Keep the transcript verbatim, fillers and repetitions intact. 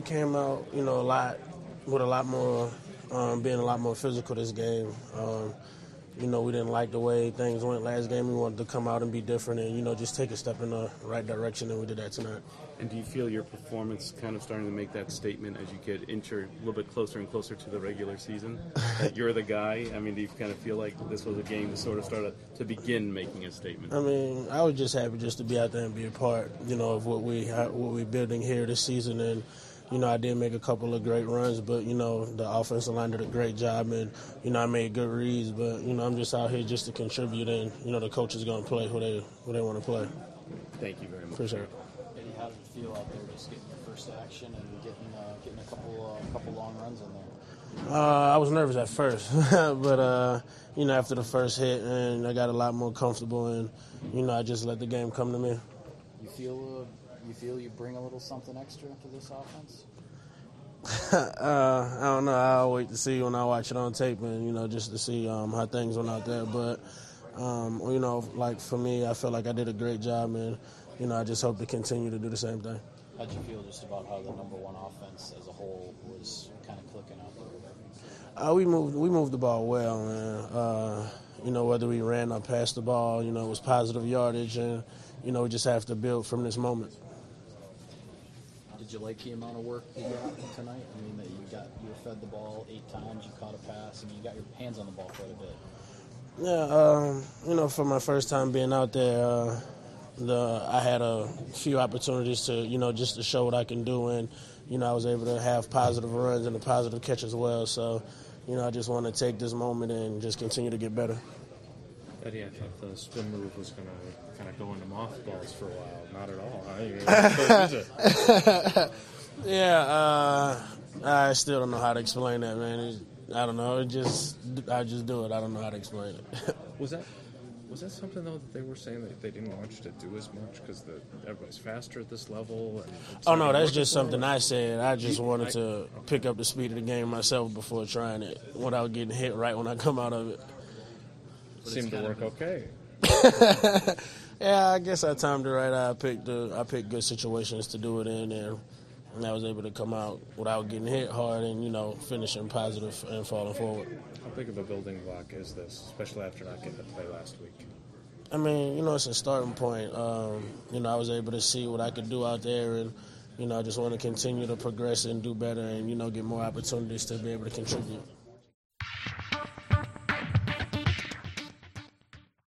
we came out, you know, a lot with a lot more, um, being a lot more physical this game. Um, you know, we didn't like the way things went last game. We wanted to come out and be different and, you know, just take a step in the right direction, and we did that tonight. And do you feel your performance kind of starting to make that statement as you get inch a little bit closer and closer to the regular season? That you're the guy? I mean, do you kind of feel like this was a game to sort of start to begin making a statement? I mean, I was just happy just to be out there and be a part, you know, of what, we, what we're building here this season. And, you know, I did make a couple of great runs, but, you know, the offensive line did a great job, and, you know, I made good reads. But, you know, I'm just out here just to contribute, and, you know, the coach is going to play who they who they want to play. Thank you very much. Appreciate it. Eddie, how did it feel out there just getting your first action and getting uh, getting a couple uh, couple long runs in there? Uh, I was nervous at first, but, uh, you know, after the first hit, and I got a lot more comfortable, and, you know, I just let the game come to me. You feel uh, you feel you bring a little something extra to this offense? uh, I don't know. I'll wait to see when I watch it on tape, and, you know, just to see um, how things went out there. But, um, you know, like for me, I feel like I did a great job, and, you know, I just hope to continue to do the same thing. How'd you feel just about how the number one offense as a whole was kind of clicking out there? Uh, we moved we moved the ball well, man. Uh, you know, whether we ran or passed the ball, you know, it was positive yardage, and, you know, we just have to build from this moment. Did you like the amount of work you got tonight? I mean, that you got you were fed the ball eight times, you caught a pass. I mean, you got your hands on the ball quite a bit. Yeah, um, you know, for my first time being out there, uh, the I had a few opportunities to, you know, just to show what I can do, and, you know, I was able to have positive runs and a positive catch as well. So, you know, I just want to take this moment and just continue to get better. Eddie, I thought the spin move was going to kind of go into mothballs for a while. Not at all. I mean, yeah, uh, I still don't know how to explain that, man. It, I don't know. It just, I just do it. I don't know how to explain it. was that was that something though that they were saying that they didn't want you to do as much because everybody's faster at this level? And oh no, that's just something I said. I just you, wanted I, to pick up the speed of the game myself before trying it, without getting hit right when I come out of it. Seemed to work okay. Yeah, I guess I timed it right. I picked the, I picked good situations to do it in, and, and I was able to come out without getting hit hard and, you know, finishing positive and falling forward. How big of a building block is this, especially after not getting to play last week? I mean, you know, it's a starting point. Um, you know, I was able to see what I could do out there, and, you know, I just want to continue to progress and do better and, you know, get more opportunities to be able to contribute.